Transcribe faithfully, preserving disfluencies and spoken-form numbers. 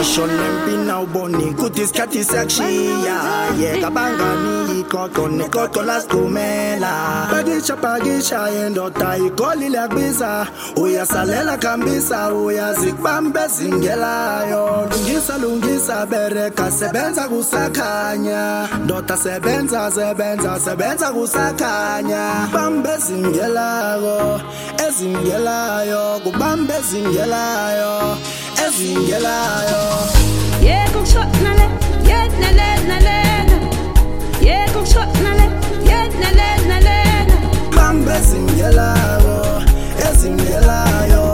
ngisho nempina uboni kuthi isikhathi siyakushiya yeka bangani ixoxo nexoxo lasigumela pakisha pakisha yendoda igolile yakubiza uyasalela khambisa uyazikubamba ezingelayo lungisa lungisa bereka sebenza kusakhanya ndoda sebenza sebenza sebenza kusakhanya bamba ezingelayo ezingelayo kubamba ezingelayo ezingelayo yeka ukushona le yena lena lena yeka ukushona le yena lena lena bamba ezingelayo ezingelayo